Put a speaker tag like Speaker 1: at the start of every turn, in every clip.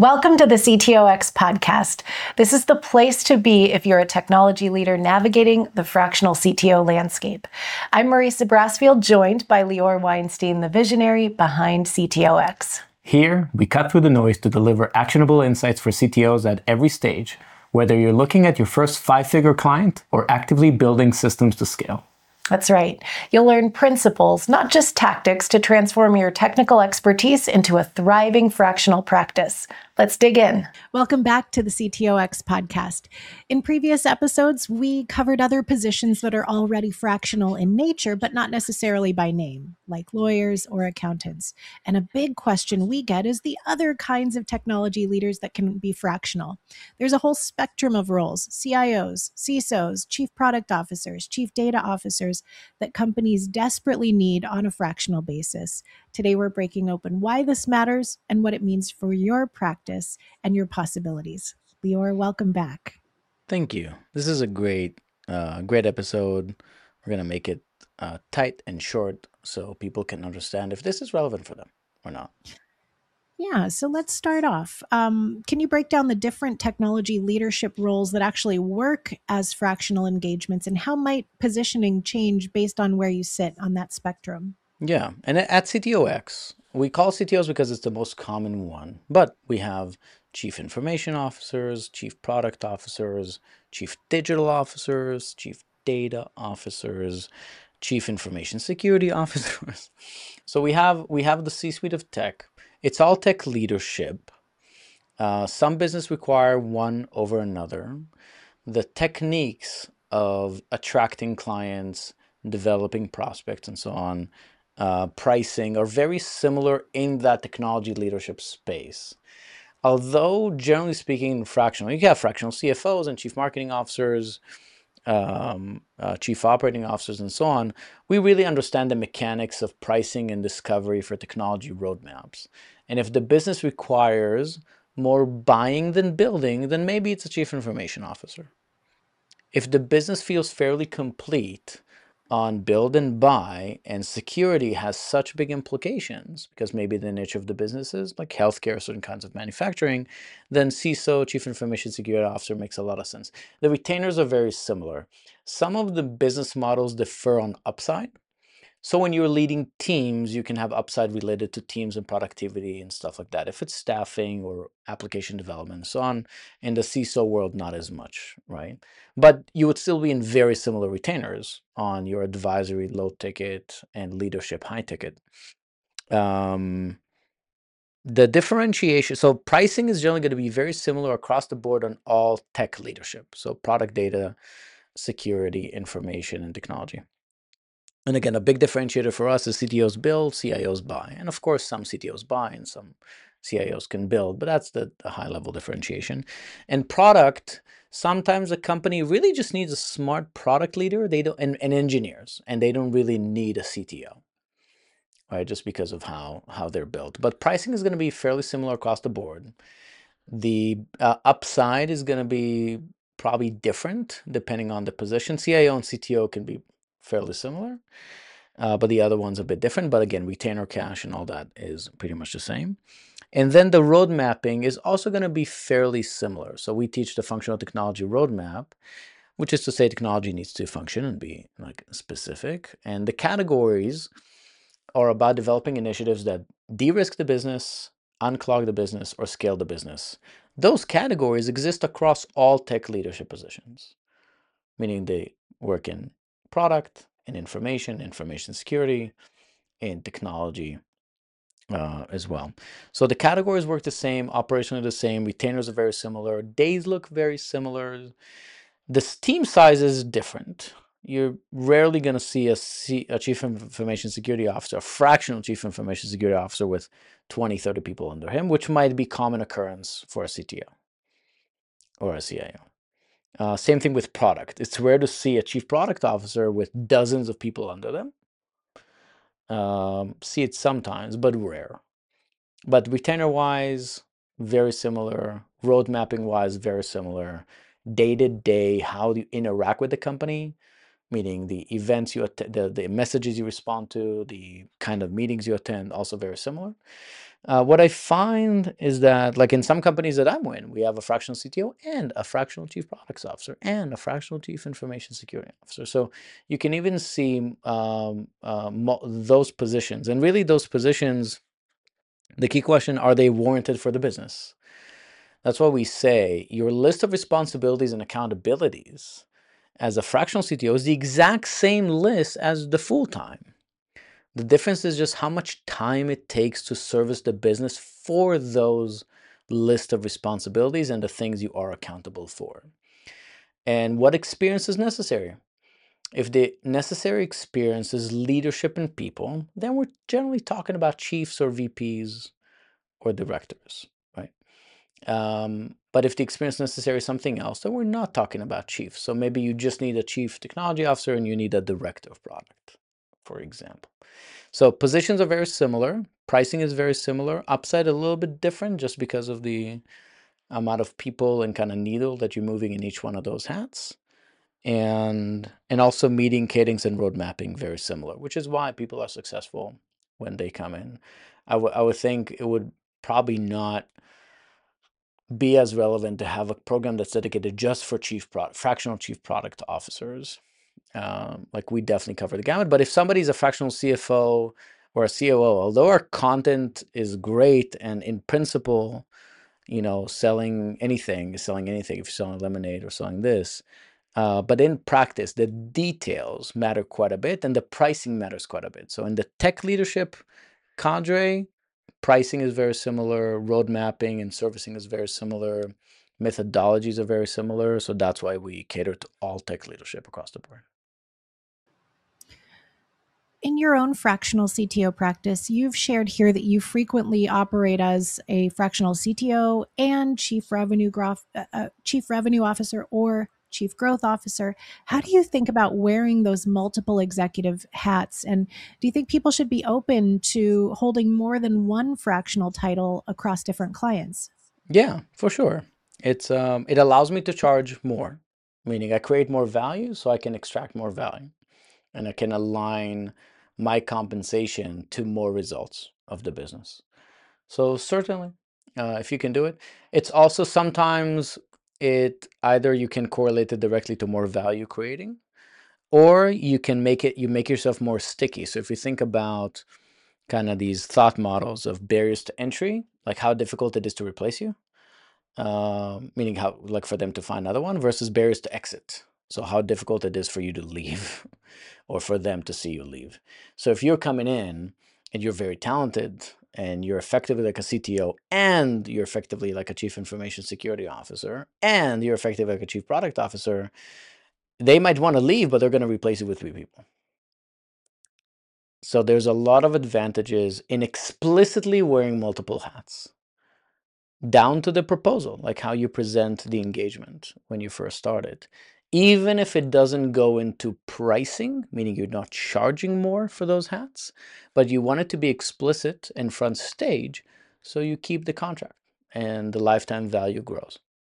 Speaker 1: Welcome to the CTOX podcast. This is the place to be if you're a technology leader navigating the fractional CTO landscape. I'm Marisa Brasfield, joined by Lior Weinstein, the visionary behind CTOX.
Speaker 2: Here, we cut through the noise to deliver actionable insights for CTOs at every stage, whether you're looking at your first five-figure client or actively building systems to scale.
Speaker 1: That's right. You'll learn principles, not just tactics, to transform your technical expertise into a thriving fractional practice. Let's dig in. Welcome back to the CTOX podcast. In previous episodes, we covered other positions that are already fractional in nature, but not necessarily by name, like lawyers or accountants. And a big question we get is the other kinds of technology leaders that can be fractional. There's a whole spectrum of roles: CIOs, CISOs, chief product officers, chief data officers, that companies desperately need on a fractional basis. Today, we're breaking open why this matters and what it means for your practice and your possibilities. Lior, welcome back.
Speaker 3: Thank you. This is a great episode. We're going to make it tight and short so people can understand if this is relevant for them or not.
Speaker 1: Yeah, so let's start off. Can you break down the different technology leadership roles that actually work as fractional engagements, and how might positioning change based on where you sit on that spectrum?
Speaker 3: Yeah, and at CTOX, we call CTOs because it's the most common one, but we have chief information officers, chief product officers, chief digital officers, chief data officers, chief information security officers. So we have the C-suite of tech. It's all tech leadership. Some business require one over another. The techniques of attracting clients, developing prospects, and so on, pricing are very similar in that technology leadership space. Although, generally speaking, fractional, you have fractional CFOs and chief marketing officers, chief operating officers, and so on. We really understand the mechanics of pricing and discovery for technology roadmaps. And if the business requires more buying than building, then maybe it's a chief information officer. If the business feels fairly complete on build and buy, and security has such big implications because maybe the niche of the business is like healthcare, certain kinds of manufacturing, then CISO, Chief Information Security Officer, makes a lot of sense. The retainers are very similar. Some of the business models differ on upside. So when you're leading teams, you can have upside related to teams and productivity and stuff like that. If it's staffing or application development and so on, in the CISO world, not as much, right? But you would still be in very similar retainers on your advisory, low ticket, and leadership, high ticket. The differentiation, so pricing is generally going to be very similar across the board on all tech leadership. So product, data, security, information, and technology. And again, a big differentiator for us is CTOs build, CIOs buy. And of course, some CTOs buy and some CIOs can build, but that's the high-level differentiation. And product, sometimes a company really just needs a smart product leader and engineers, and they don't really need a CTO, right? Just because of how they're built. But pricing is going to be fairly similar across the board. The upside is going to be probably different depending on the position. CIO and CTO can be fairly similar, but the other one's a bit different. But again, retainer cash and all that is pretty much the same. And then the road mapping is also going to be fairly similar. So we teach the functional technology roadmap, which is to say technology needs to function and be like specific. And the categories are about developing initiatives that de-risk the business, unclog the business, or scale the business. Those categories exist across all tech leadership positions, meaning they work in product, in information security, in technology as well. So the categories work the same, operationally the same, retainers are very similar, days look very similar. The team size is different. You're rarely going to see a chief information security officer, a fractional chief information security officer with 20, 30 people under him, which might be common occurrence for a CTO or a CIO. Same thing with product. It's rare to see a chief product officer with dozens of people under them. See it sometimes, but rare. But retainer-wise, very similar. Road mapping-wise, very similar. Day-to-day, how do you interact with the company, meaning the events you attend, the messages you respond to, the kind of meetings you attend, also very similar. What I find is that, like in some companies that I'm in, we have a fractional CTO and a fractional chief products officer and a fractional chief information security officer. So you can even see those positions. And really, those positions, the key question, are they warranted for the business? That's why we say your list of responsibilities and accountabilities as a fractional CTO is the exact same list as the full-time. The difference is just how much time it takes to service the business for those list of responsibilities and the things you are accountable for. And what experience is necessary? If the necessary experience is leadership and people, then we're generally talking about chiefs or VPs or directors, right? But if the experience necessary is something else, then we're not talking about chiefs. So maybe you just need a chief technology officer and you need a director of product, for example. So positions are very similar. Pricing is very similar. Upside a little bit different just because of the amount of people and kind of needle that you're moving in each one of those hats. And also meeting cadence and road mapping very similar, which is why people are successful when they come in. I would think it would probably not be as relevant to have a program that's dedicated just for fractional chief product officers. Like we definitely cover the gamut. But if somebody's a fractional CFO or a COO, although our content is great and in principle, selling anything is selling anything. If you're selling lemonade or selling this, but in practice, the details matter quite a bit and the pricing matters quite a bit. So in the tech leadership cadre, pricing is very similar, road mapping and servicing is very similar, methodologies are very similar. So that's why we cater to all tech leadership across the board.
Speaker 1: In your own fractional CTO practice, you've shared here that you frequently operate as a fractional CTO and chief revenue officer or chief growth officer. How do you think about wearing those multiple executive hats? And do you think people should be open to holding more than one fractional title across different clients?
Speaker 3: Yeah, for sure. It allows me to charge more, meaning I create more value so I can extract more value and I can align my compensation to more results of the business. So certainly, if you can do it, it's also sometimes either you can correlate it directly to more value creating, or you make yourself more sticky. So if you think about kind of these thought models of barriers to entry, like how difficult it is to replace you, meaning how, like for them to find another one, versus barriers to exit. So how difficult it is for you to leave or for them to see you leave. So if you're coming in and you're very talented and you're effectively like a CTO and you're effectively like a chief information security officer and you're effectively like a chief product officer, they might want to leave, but they're going to replace you with 3 people. So there's a lot of advantages in explicitly wearing multiple hats, down to the proposal, like how you present the engagement when you first started. Even if it doesn't go into pricing, meaning you're not charging more for those hats, but you want it to be explicit and front stage, so you keep the contract and the lifetime value grows.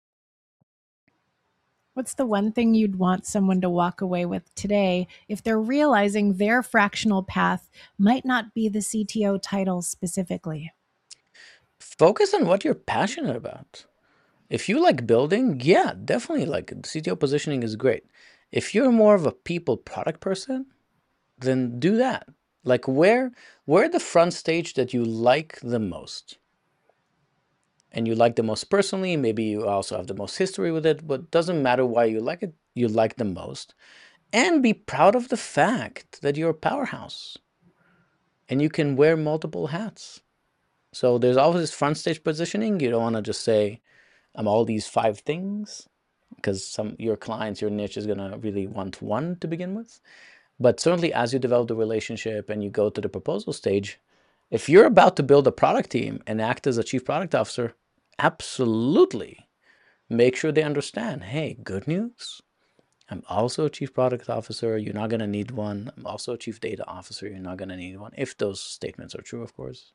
Speaker 1: What's the one thing you'd want someone to walk away with today if they're realizing their fractional path might not be the CTO title specifically?
Speaker 3: Focus on what you're passionate about. If you like building, yeah, definitely like CTO positioning is great. If you're more of a people product person, then do that. Like where the front stage that you like the most. And you like the most personally, maybe you also have the most history with it, but it doesn't matter why you like it, you like the most. And be proud of the fact that you're a powerhouse and you can wear multiple hats. So there's always this front stage positioning. You don't want to just say, I'm all these 5 things, because your clients, your niche is going to really want one to begin with. But certainly as you develop the relationship and you go to the proposal stage, if you're about to build a product team and act as a chief product officer, absolutely make sure they understand, hey, good news, I'm also a chief product officer. You're not going to need one. I'm also a chief data officer. You're not going to need one. If those statements are true, of course.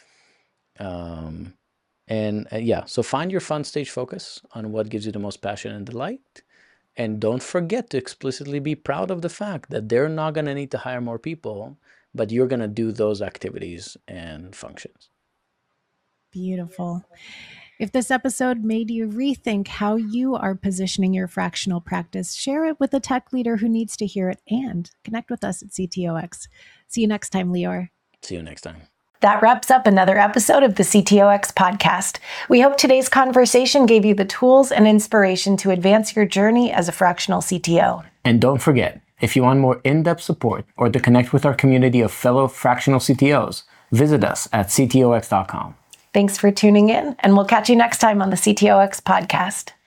Speaker 3: Yeah, so find your front stage focus on what gives you the most passion and delight. And don't forget to explicitly be proud of the fact that they're not going to need to hire more people, but you're going to do those activities and functions.
Speaker 1: Beautiful. If this episode made you rethink how you are positioning your fractional practice, share it with a tech leader who needs to hear it and connect with us at CTOX. See you next time, Lior.
Speaker 3: See you next time.
Speaker 1: That wraps up another episode of the CTOX podcast. We hope today's conversation gave you the tools and inspiration to advance your journey as a fractional CTO.
Speaker 2: And don't forget, if you want more in-depth support or to connect with our community of fellow fractional CTOs, visit us at ctox.com.
Speaker 1: Thanks for tuning in, and we'll catch you next time on the CTOX podcast.